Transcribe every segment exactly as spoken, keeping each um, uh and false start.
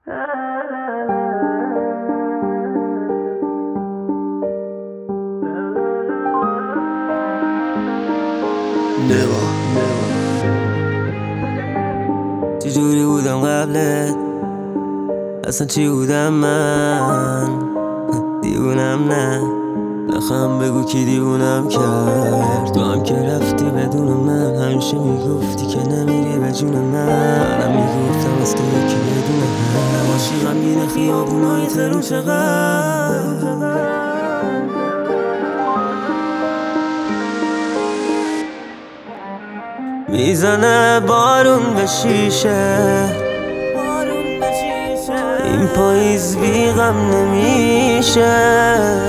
نوا چجوری بودم قبلت؟ اصلا چی بودم من؟ دیوونم نه نخم بگو کی دیوونم کرد. تو هم که رفتی بدون من همیشه میگفتی که نمیری به جون من. منم میگفتم از تو یکی بدون هم نباشی غمگین خیابونای تهرون چقدر میزنه بارون به شیشه. این پاییز بی غم نمیشه.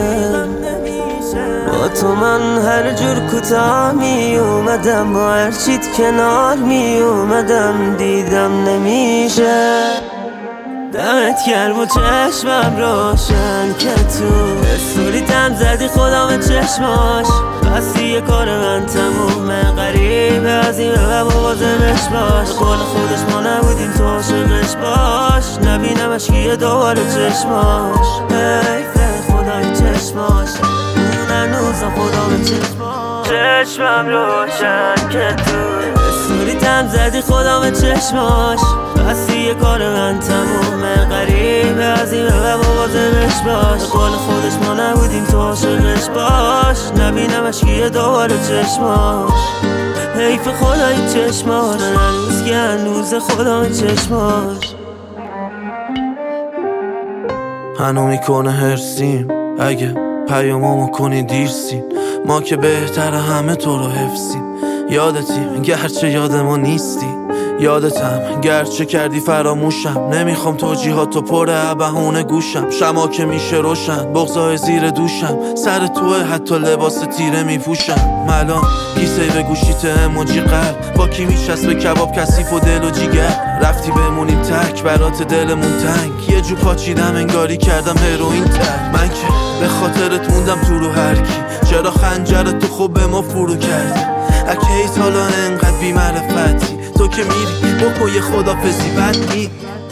با تو من هر جور کوتاه می اومدم، با هر چیت کنار می اومدم، دیدم نمیشه. دمت گرم و چشمم روشن که تو استوریتم زدی خدا به چشماش. بستی یه کار من تمومه، غریبه از این به مواظبش باش. قول خودش ما نبودیم تو عاشقش باش. نبینمش که یه دوباره چشماش. حیفه خدای چشماش اون هنوزم خدا به چشماش. چشمم روشن که تو استوریتم زدی خدا به چشماش. بستی یه کار من تمومه، غریبه از این به مواظبش باش. قول خودش ما نبودیم تو عاشقش باش. نبینمش که یه دوباره چشماش. حیف خدای چشماش هنوز که هنوز خدا به چشماش. هنو میکنه هرسیم اگه پیامامو کنی دیرسیم. ما که بهتر همه تو رو حفظیم. یادتیم گرچه یاد ما نیستی. یادتم گرچه کردی فراموشم. نمیخوام توجیهاتو پر بهونه گوشم. شما که میشه روشن بغضای زیر دوشم. سر توه حتی لباس تیره میپوشم. ملان کیسه به گوشیت اموجی قلب. با کی میشست به کباب کثیف و دل و جیگر. رفتی بمونیم تک برات دلمون تنگ. یه جو پاچیدم انگاری کردم هروئین تر. من که به خاطرت موندم تو رو هر کی. چرا خنجرت تو خوب به ما فرو کردی؟ اکیت حالا انقدر بی معرفتی. تو که میری بکن یه خدافزی بد نی.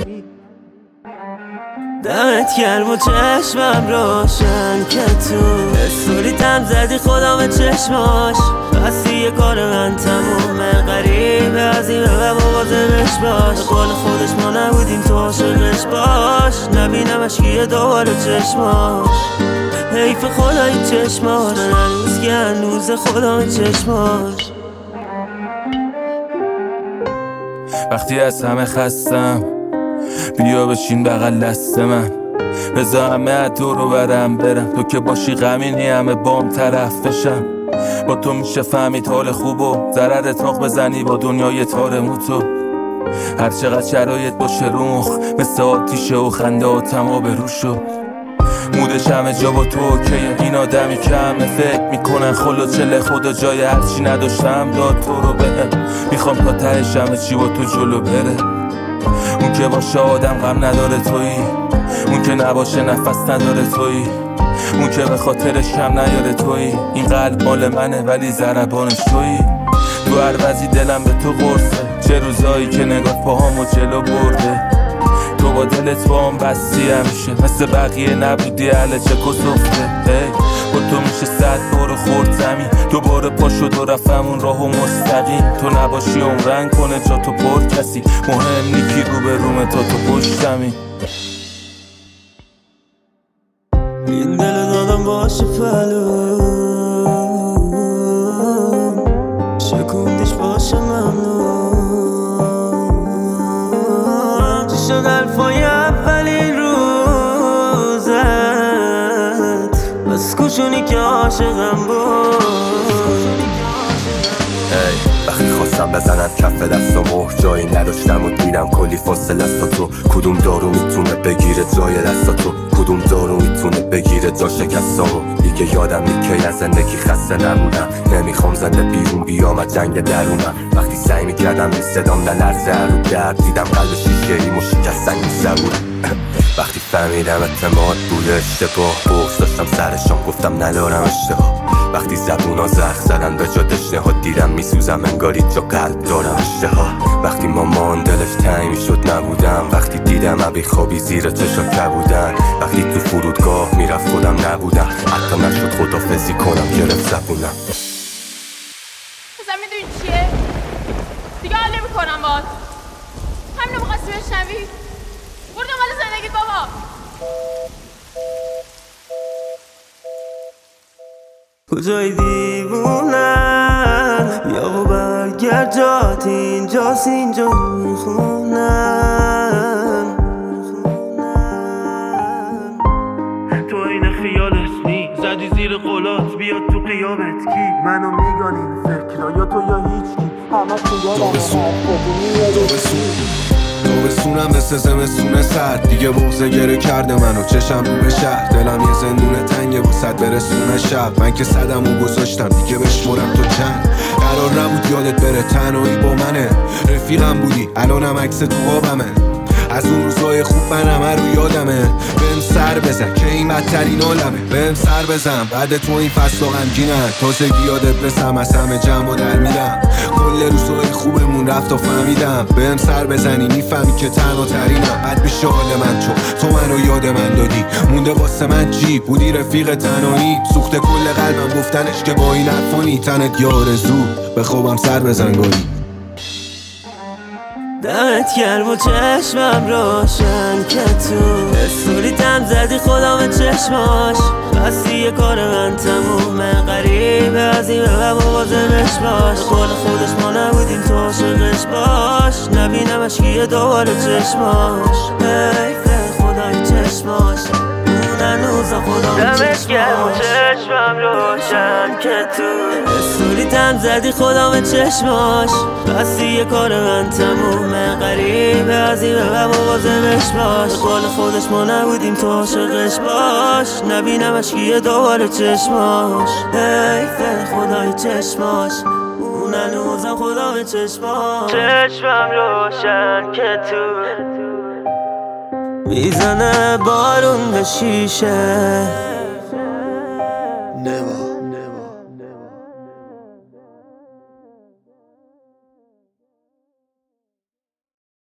دمت گرم و چشمم روشن که تو استوریتم زدی خدا به چشماش. بستی یه کار من تمومه، غریبه از این به مواظبش باش. قول خودش ما نبودیم تو عاشقش باش. نبینمش که یه دوباره چشماش. حیف خدای چشماش هنوز که هنوز خدا به چشماش. وقتی از همه خستم بیا بشین بغل دست من. بذار همه دور رو برم برم. تو که باشی غمینی همه بام طرف بشم. با تو میشه فهمید حال خوب و ضرر تاق بزنی با دنیای تار موتو. هر چقدر شرایط باشه رو مخ مثل آتیشه و خنده و تمام روشو. مودش همه جا با تو اوکیه. این آدمی که همه فکر میکنن خلو چله خدا جای هرچی نداشتم داد تو رو بهم. میخوام تا تهش همه چی با تو جلو بره. اون که باشه آدم غم نداره تویی. اون که نباشه نفس نداره تویی. اون که به خاطرش کم نیاره تویی. این قلب مال منه ولی ضربانش تویی. تو هر وضعی دلم به تو قرصه. چه روزایی که نگاه پاهامو جلو برده. تو با دلت با هم بستی همیشه. مثل بقیه نبودی اهل چک و صفته. با تو میشه صد بارو خورد زمین. دوباره پا شد و رفتمون راهو مستقیم. تو نباشی عمرن کنه جا تو پر کسی. مهم نیکی رو به رومه تا تو پشتمی. این دل دادم باشه پلو شکوندش باشه ممنون. چی شد الفای اولین روزت بس کشونی که عاشقم بود. وقتی خواستم بزنم کف دست و مهر جایی نداشتم و دیدم کلی فاصله است. تو کدوم دارو میتونه بگیره جای دست تو؟ کدوم دارو میتونه بگیره جا شکستامو؟ دیگه یادم نی که از زندگی خسته نبودم. نمیخوام زنده بیرون بیام از جنگ درونم. وقتی سعی میکردم این صدام نلرزه رو درد دیدم قلب شیشه‌ای و شکستن زبون. وقتی فهمیدم اعتماد بود اشتباه بغض داشتم سرشان گفتم ندارم اشتباه. وقتی زبونا زخ زدن به جا دشنه ها دیدم میسوزم انگاری جا قلب دارم اشتها. وقتی مامان دلش تنگ میشد نبودم. وقتی دیدم ابی خوابی زیر چشا کبودن وقتی تو فرودگاه میرفت خودم نبودم حتی نشد خدافزی کنم گرفت زبونم اصلا میدونی چیه؟ دیگه حال نمی کنم باز همینو بخواستی بشنوی برو دنبال زندگیت بابا کجای دیوونن یا و برگرد جات اینجاست اینجا میخونن تو این خیالت نی زدی زیر قولات بیاد تو قیامت کی منو میگانی فکرها یا تو یا هیچ کی همه تابستونم مثل زمستون سرد دیگه بغضه گره کرده منو چشم رو به شهر دلم یه زندون تنگه واسد برسونه شب من که صدمو گذاشتم دیگه بشمرم تو چند قرار نبود یادت بره تنهایی با منه رفیقم بودی الانم عکس تو آبمه از اون روزای خوب من همه رو یادمه بهم سر بزن که این بدترین عالمه بهم سر بزن بعد تو این فصل غمگینم تازگی یادت بسم از همه جمع و در میرم کل روزای خوبمون رفت و فهمیدم بهم سر بزنی میفهمی که تنها ترینم بد میشه حال من چون تو منو یاد من دادی مونده واسه من چی بودی رفیق تنهایی سوخته کل قلبم گفتنش که با این حرفانی تنت یه آرزو به خوابم سر بزن گاهی دمت گرم و چشمم روشن که تو استوریتم زدی خودم چشماش بستی یه کار من تمومه غریبه از این به بازمش باش قول خودش ما نبودیم تو عاشقش باش نبینمش که دوباره چشماش حیفه خدای چشماش اون هنوزا خودم دمت گرم و چشمم روشن که تو استوریتم زدی خودم چشماش بستی یه کار من تمومه غریبه از این به بازمش باش قول خودش ما نبودیم تو عاشقش باش نبینمش که دوباره چشماش حیفه خدای چشماش اون هنوزا خدای چشماش چشمم روشن که تو میزنه بارون به شیشه نوا